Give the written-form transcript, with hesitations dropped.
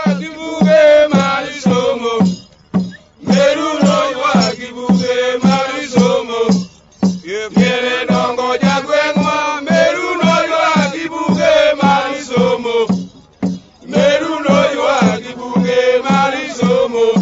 kibuge marisomo. Meru no ywa kibuge marisomo. Yere dongo jagwengwa. Meru no ywa kibuge marisomo. Meru no ywa kibuge marisomo.